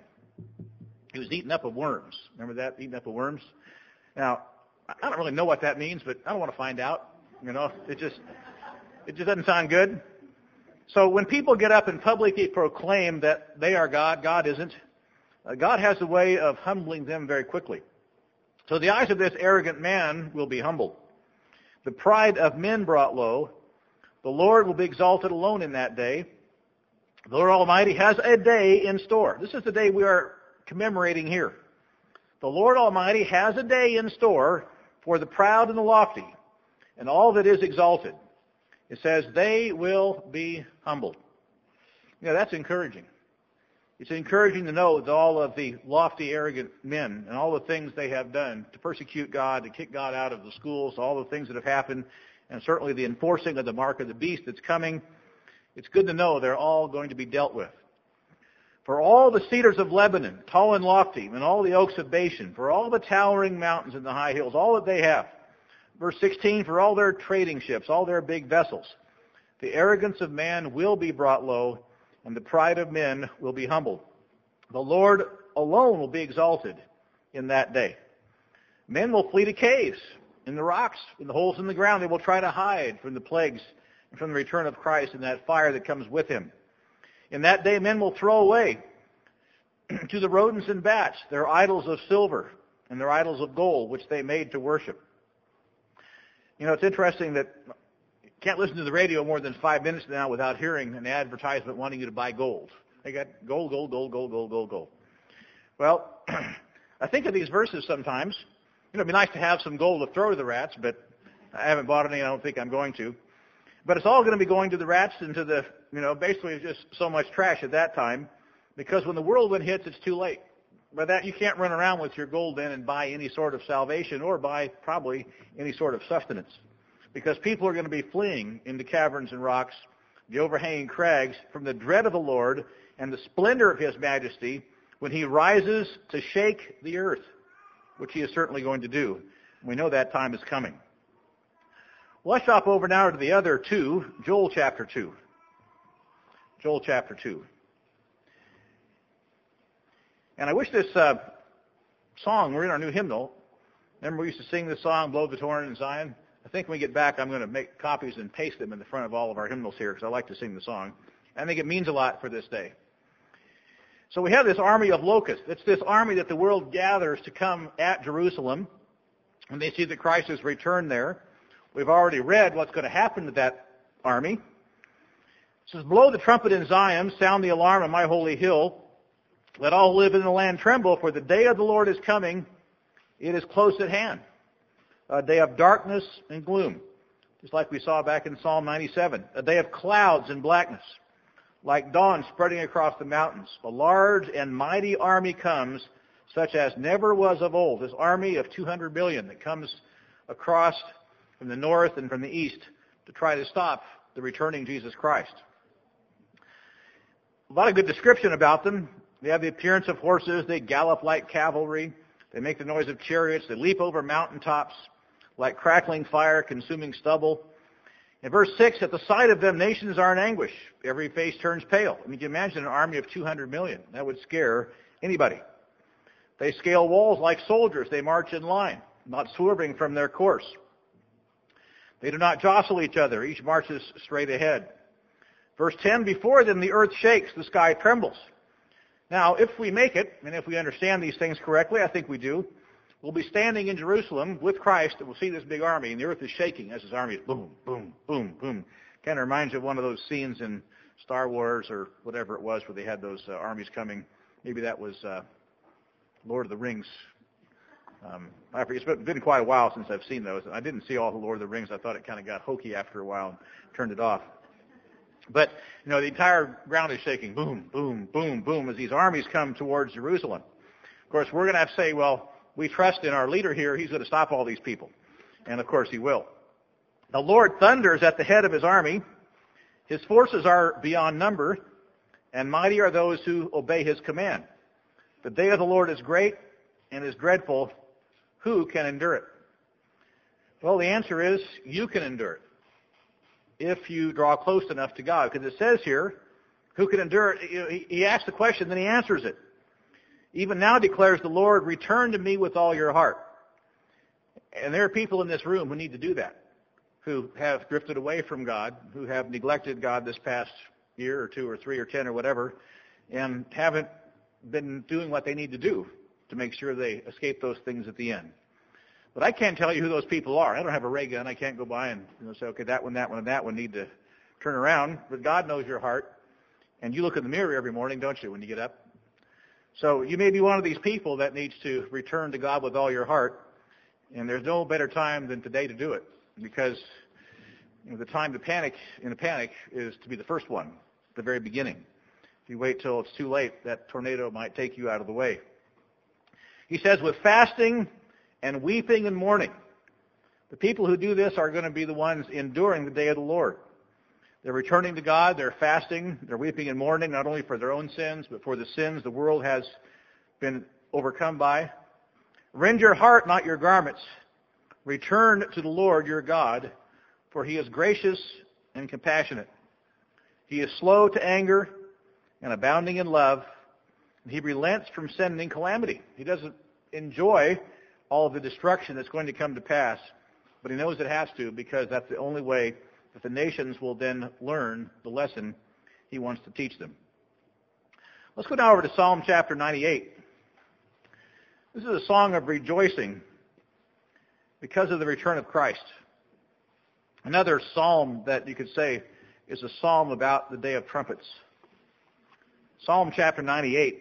He was eaten up of worms. Remember that, eaten up of worms? Now, I don't really know what that means, but I don't want to find out. You know, it just, it just doesn't sound good. So when people get up and publicly proclaim that they are God, God isn't. Uh, God has a way of humbling them very quickly. So the eyes of this arrogant man will be humbled. The pride of men brought low. The Lord will be exalted alone in that day. The Lord Almighty has a day in store. This is the day we are commemorating here. The Lord Almighty has a day in store for the proud and the lofty, and all that is exalted. It says, they will be humbled. You know, that's encouraging. It's encouraging to know that all of the lofty, arrogant men and all the things they have done to persecute God, to kick God out of the schools, all the things that have happened, and certainly the enforcing of the mark of the beast that's coming, it's good to know they're all going to be dealt with. For all the cedars of Lebanon, tall and lofty, and all the oaks of Bashan, for all the towering mountains and the high hills, all that they have. Verse sixteen, for all their trading ships, all their big vessels, the arrogance of man will be brought low, and the pride of men will be humbled. The Lord alone will be exalted in that day. Men will flee to caves, in the rocks, in the holes in the ground. They will try to hide from the plagues and from the return of Christ and that fire that comes with him. In that day, men will throw away to the rodents and bats their idols of silver and their idols of gold, which they made to worship. You know, it's interesting that you can't listen to the radio more than five minutes now without hearing an advertisement wanting you to buy gold. They got gold, gold, gold, gold, gold, gold, gold. Well, I think of these verses sometimes. You know, it'd be nice to have some gold to throw to the rats, but I haven't bought any. I don't think I'm going to. But it's all going to be going to the rats and to the, you know, basically just so much trash at that time, because when the whirlwind hits, it's too late. By that, you can't run around with your gold then and buy any sort of salvation or buy probably any sort of sustenance, because people are going to be fleeing into caverns and rocks, the overhanging crags, from the dread of the Lord and the splendor of his majesty when he rises to shake the earth, which he is certainly going to do. We know that time is coming. Well, let's hop over now to the other two, Joel chapter two. Joel chapter two. And I wish this uh, song, we're in our new hymnal. Remember we used to sing this song, Blow the Horn in Zion? I think when we get back, I'm going to make copies and paste them in the front of all of our hymnals here, because I like to sing the song. I think it means a lot for this day. So we have this army of locusts. It's this army that the world gathers to come at Jerusalem when they see that Christ has returned there. We've already read what's going to happen to that army. It says, blow the trumpet in Zion, sound the alarm on my holy hill. Let all who live in the land tremble, for the day of the Lord is coming. It is close at hand. A day of darkness and gloom, just like we saw back in Psalm ninety-seven. A day of clouds and blackness, like dawn spreading across the mountains. A large and mighty army comes, such as never was of old. This army of two hundred million that comes across from the north and from the east to try to stop the returning Jesus Christ. A lot of good description about them. They have the appearance of horses. They gallop like cavalry. They make the noise of chariots. They leap over mountaintops like crackling fire, consuming stubble. In verse six, at the sight of them, nations are in anguish. Every face turns pale. I mean, can you imagine an army of two hundred million? That would scare anybody. They scale walls like soldiers. They march in line, not swerving from their course. They do not jostle each other. Each marches straight ahead. Verse ten, before them the earth shakes, the sky trembles. Now, if we make it, and if we understand these things correctly, I think we do, we'll be standing in Jerusalem with Christ, and we'll see this big army, and the earth is shaking as his army is boom, boom, boom, boom. Kind of reminds you of one of those scenes in Star Wars or whatever it was where they had those uh, armies coming. Maybe that was uh, Lord of the Rings. Um, I forget, it's been quite a while since I've seen those. I didn't see all the Lord of the Rings. I thought it kind of got hokey after a while and turned it off. But, you know, the entire ground is shaking. Boom, boom, boom, boom, as these armies come towards Jerusalem. Of course, we're going to have to say, well, we trust in our leader here. He's going to stop all these people. And, of course, he will. The Lord thunders at the head of his army. His forces are beyond number, and mighty are those who obey his command. The day of the Lord is great and is dreadful. Who can endure it? Well, the answer is you can endure it if you draw close enough to God. Because it says here, who can endure it? He asks the question, then he answers it. Even now declares the Lord, return to me with all your heart. And there are people in this room who need to do that, who have drifted away from God, who have neglected God this past year or two or three or ten or whatever, and haven't been doing what they need to do to make sure they escape those things at the end. But I can't tell you who those people are. I don't have a ray gun. I can't go by and you know, say, okay, that one, that one, and that one need to turn around. But God knows your heart. And you look in the mirror every morning, don't you, when you get up? So you may be one of these people that needs to return to God with all your heart. And there's no better time than today to do it. Because you know, the time to panic in a panic is to be the first one, the very beginning. If you wait till it's too late, that tornado might take you out of the way. He says, with fasting and weeping and mourning. The people who do this are going to be the ones enduring the day of the Lord. They're returning to God, they're fasting, they're weeping and mourning, not only for their own sins, but for the sins the world has been overcome by. Rend your heart, not your garments. Return to the Lord your God, for he is gracious and compassionate. He is slow to anger and abounding in love. He relents from sending calamity. He doesn't enjoy all of the destruction that's going to come to pass, but he knows it has to, because that's the only way that the nations will then learn the lesson he wants to teach them. Let's go now over to Psalm chapter ninety-eight. This is a song of rejoicing because of the return of Christ. Another psalm that you could say is a psalm about the day of trumpets. Psalm chapter ninety-eight.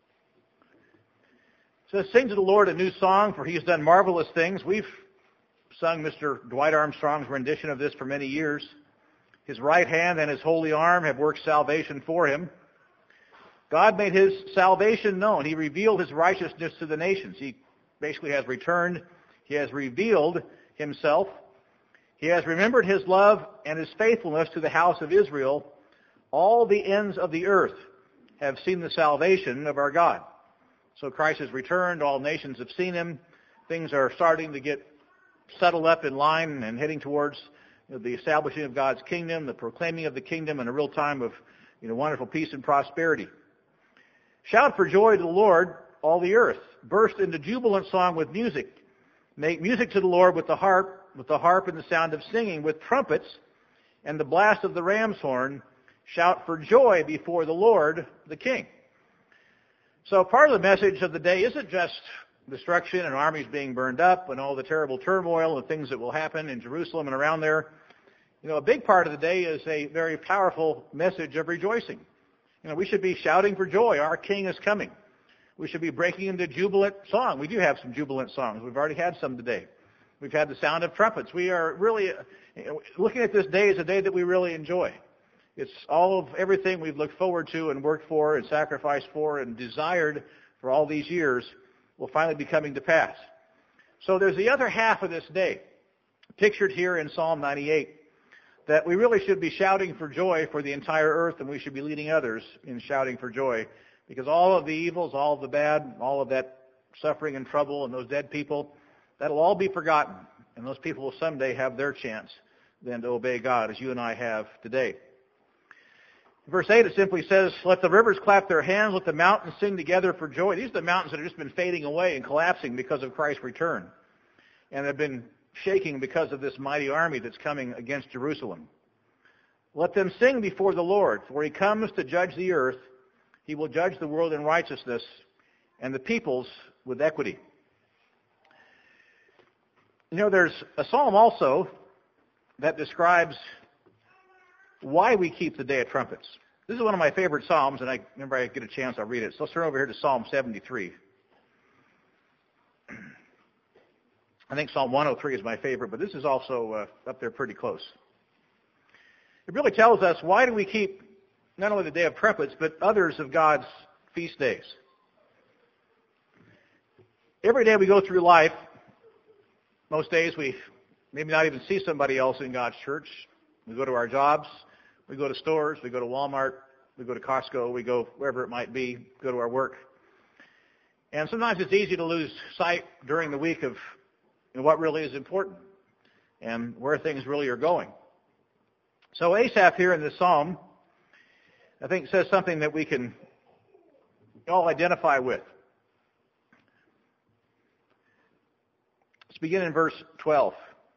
It says, sing to the Lord a new song, for he has done marvelous things. We've sung Mister Dwight Armstrong's rendition of this for many years. His right hand and his holy arm have worked salvation for him. God made his salvation known. He revealed his righteousness to the nations. He basically has returned. He has revealed himself. He has remembered his love and his faithfulness to the house of Israel. All the ends of the earth have seen the salvation of our God. So Christ has returned. All nations have seen him. Things are starting to get settled up in line and heading towards, you know, the establishing of God's kingdom, the proclaiming of the kingdom, and a real time of, you know, wonderful peace and prosperity. Shout for joy to the Lord, all the earth. Burst into jubilant song with music. Make music to the Lord with the harp, with the harp and the sound of singing, with trumpets and the blast of the ram's horn. Shout for joy before the Lord, the King. So part of the message of the day isn't just destruction and armies being burned up and all the terrible turmoil and things that will happen in Jerusalem and around there. You know, a big part of the day is a very powerful message of rejoicing. You know, we should be shouting for joy. Our King is coming. We should be breaking into jubilant song. We do have some jubilant songs. We've already had some today. We've had the sound of trumpets. We are really, you know, looking at this day is a day that we really enjoy. It's all of everything we've looked forward to and worked for and sacrificed for and desired for all these years will finally be coming to pass. So there's the other half of this day, pictured here in Psalm ninety-eight, that we really should be shouting for joy for the entire earth, and we should be leading others in shouting for joy, because all of the evils, all of the bad, all of that suffering and trouble and those dead people, that'll all be forgotten, and those people will someday have their chance then to obey God as you and I have today. In verse eight, it simply says, let the rivers clap their hands, let the mountains sing together for joy. These are the mountains that have just been fading away and collapsing because of Christ's return, and have been shaking because of this mighty army that's coming against Jerusalem. Let them sing before the Lord, for he comes to judge the earth. He will judge the world in righteousness and the peoples with equity. You know, there's a psalm also that describes why we keep the Day of Trumpets. This is one of my favorite psalms, and I remember I get a chance, I'll read it. So let's turn over here to Psalm seventy-three. I think Psalm one oh three is my favorite, but this is also uh, up there pretty close. It really tells us why do we keep not only the Day of Trumpets, but others of God's feast days. Every day we go through life, most days we maybe not even see somebody else in God's church. We go to our jobs, we go to stores, we go to Walmart, we go to Costco, we go wherever it might be, go to our work. And sometimes it's easy to lose sight during the week of, you know, what really is important and where things really are going. So Asaph here in this psalm, I think, says something that we can all identify with. Let's begin in verse twelve.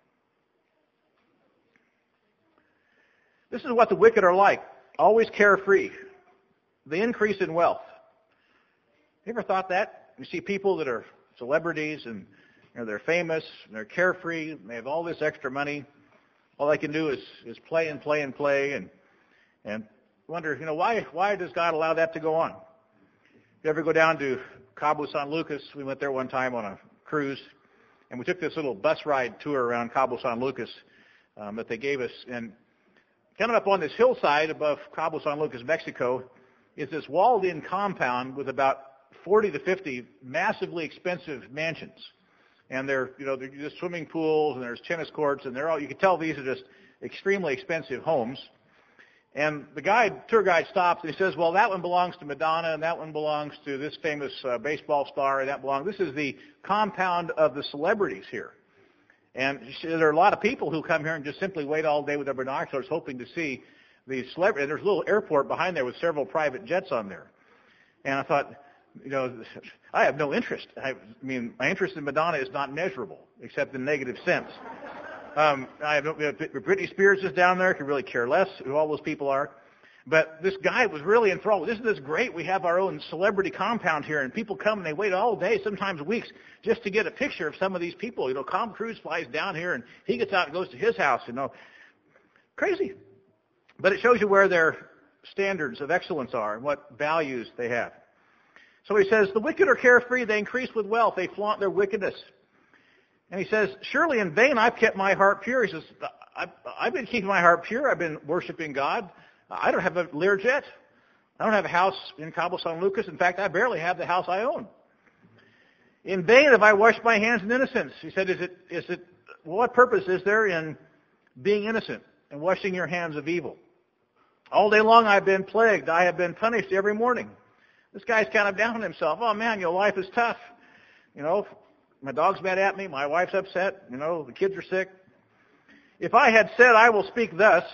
This is what the wicked are like, always carefree. They increase in wealth. You ever thought that? You see people that are celebrities and, you know, they're famous, and they're carefree, and they have all this extra money. All they can do is, is play and play and play, and and wonder, you know, why why does God allow that to go on? If you ever go down to Cabo San Lucas, we went there one time on a cruise, and we took this little bus ride tour around Cabo San Lucas um, that they gave us, and coming up on this hillside above Cabo San Lucas, Mexico, is this walled-in compound with about forty to fifty massively expensive mansions. And they're, you know, they're just swimming pools, and there's tennis courts, and they're all, you can tell these are just extremely expensive homes. And the guide, tour guide stops, and he says, well, that one belongs to Madonna, and that one belongs to this famous uh, baseball star, and that belongs, this is the compound of the celebrities here. And there are a lot of people who come here and just simply wait all day with their binoculars hoping to see the celebrity. There's a little airport behind there with several private jets on there. And I thought, you know, I have no interest. I mean, my interest in Madonna is not measurable, except in negative sense. Um, I have no, Britney Spears is down there. I could really care less who all those people are. But this guy was really enthralled. Isn't this great? We have our own celebrity compound here, and people come and they wait all day, sometimes weeks, just to get a picture of some of these people. You know, Tom Cruise flies down here, and he gets out and goes to his house. You know, crazy. But it shows you where their standards of excellence are and what values they have. So he says, the wicked are carefree. They increase with wealth. They flaunt their wickedness. And he says, surely in vain I've kept my heart pure. He says, I've, I've been keeping my heart pure. I've been worshiping God. I don't have a Learjet. I don't have a house in Cabo San Lucas. In fact, I barely have the house I own. In vain have I washed my hands in innocence. He said, is it, is it, well, what purpose is there in being innocent and washing your hands of evil? All day long I've been plagued. I have been punished every morning. This guy's kind of down on himself. Oh man, your life is tough. You know, my dog's mad at me. My wife's upset. You know, the kids are sick. If I had said I will speak thus,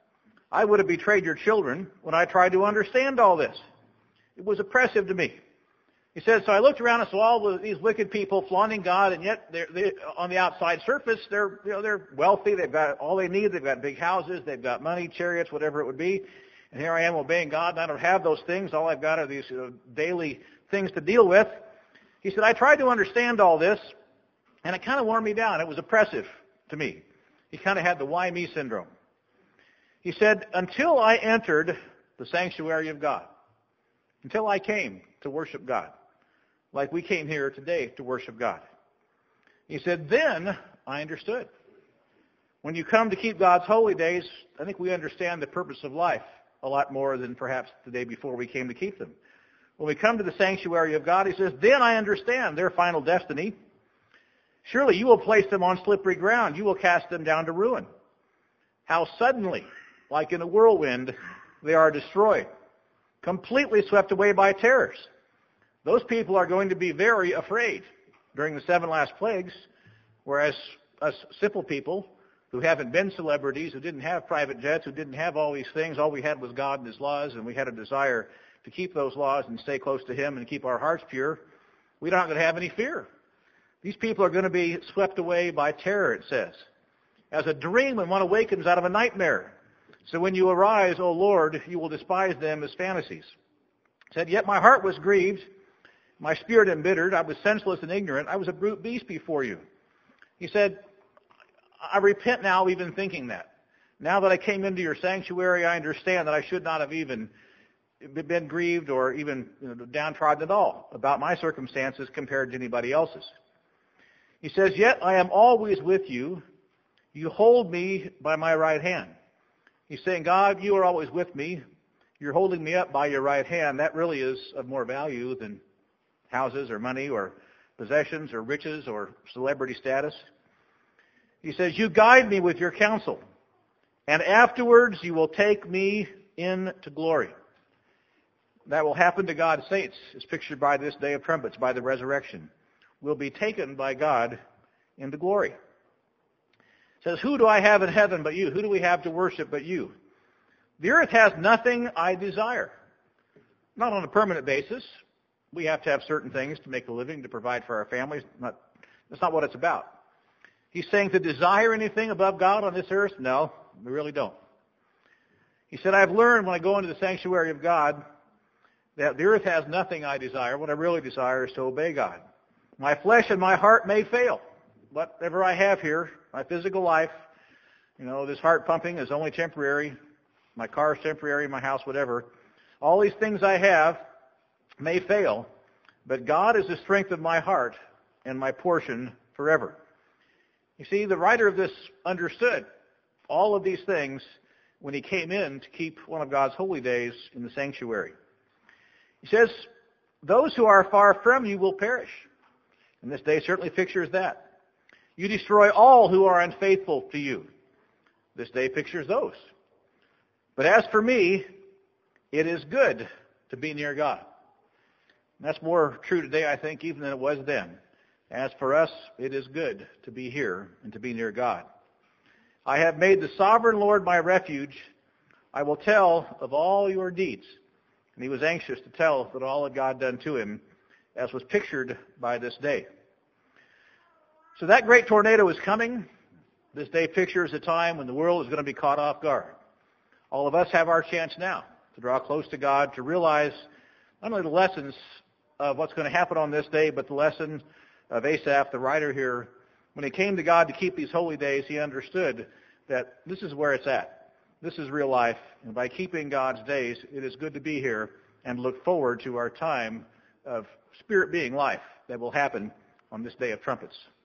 I would have betrayed your children when I tried to understand all this. It was oppressive to me. He said, so I looked around and saw all these wicked people flaunting God, and yet they're, they, on the outside surface, they're, you know, they're wealthy. They've got all they need. They've got big houses. They've got money, chariots, whatever it would be. And here I am obeying God, and I don't have those things. All I've got are these uh, daily things to deal with. He said, I tried to understand all this, and it kind of wore me down. It was oppressive to me. He kind of had the why me syndrome. He said, until I entered the sanctuary of God, until I came to worship God, like we came here today to worship God. He said, then I understood. When you come to keep God's holy days, I think we understand the purpose of life a lot more than perhaps the day before we came to keep them. When we come to the sanctuary of God, he says, then I understand their final destiny. Surely you will place them on slippery ground. You will cast them down to ruin. How suddenly, like in a whirlwind, they are destroyed, completely swept away by terrors. Those people are going to be very afraid during the seven last plagues, whereas us simple people who haven't been celebrities, who didn't have private jets, who didn't have all these things, all we had was God and his laws, and we had a desire to keep those laws and stay close to him and keep our hearts pure, we're not going to have any fear. These people are going to be swept away by terror, it says, as a dream when one awakens out of a nightmare. So when you arise, O Lord, you will despise them as fantasies. It said, yet my heart was grieved, my spirit embittered, I was senseless and ignorant, I was a brute beast before you. He said, I repent now even thinking that. Now that I came into your sanctuary, I understand that I should not have even been grieved or even, you know, downtrodden at all about my circumstances compared to anybody else's. He says, yet I am always with you. You hold me by my right hand. He's saying, God, you are always with me. You're holding me up by your right hand. That really is of more value than houses or money or possessions or riches or celebrity status. He says, you guide me with your counsel, and afterwards you will take me into glory. That will happen to God's saints, as pictured by this day of trumpets, by the resurrection. We'll be taken by God into glory. It says, who do I have in heaven but you? Who do we have to worship but you? The earth has nothing I desire. Not on a permanent basis. We have to have certain things to make a living, to provide for our families. Not, that's not what it's about. He's saying to desire anything above God on this earth? No, we really don't. He said, I've learned when I go into the sanctuary of God that the earth has nothing I desire. What I really desire is to obey God. My flesh and my heart may fail. Whatever I have here, my physical life, you know, this heart pumping is only temporary. My car is temporary, my house, whatever. All these things I have may fail, but God is the strength of my heart and my portion forever. You see, the writer of this understood all of these things when he came in to keep one of God's holy days in the sanctuary. He says, those who are far from you will perish. And this day certainly pictures that. You destroy all who are unfaithful to you. This day pictures those. But as for me, it is good to be near God. And that's more true today, I think, even than it was then. As for us, it is good to be here and to be near God. I have made the sovereign Lord my refuge. I will tell of all your deeds. And he was anxious to tell that all that God done to him, as was pictured by this day. So that great tornado is coming. This day pictures a time when the world is going to be caught off guard. All of us have our chance now to draw close to God, to realize not only the lessons of what's going to happen on this day, but the lesson of Asaph, the writer here. When he came to God to keep these holy days, he understood that this is where it's at. This is real life. And by keeping God's days, it is good to be here and look forward to our time of spirit being life that will happen on this day of trumpets.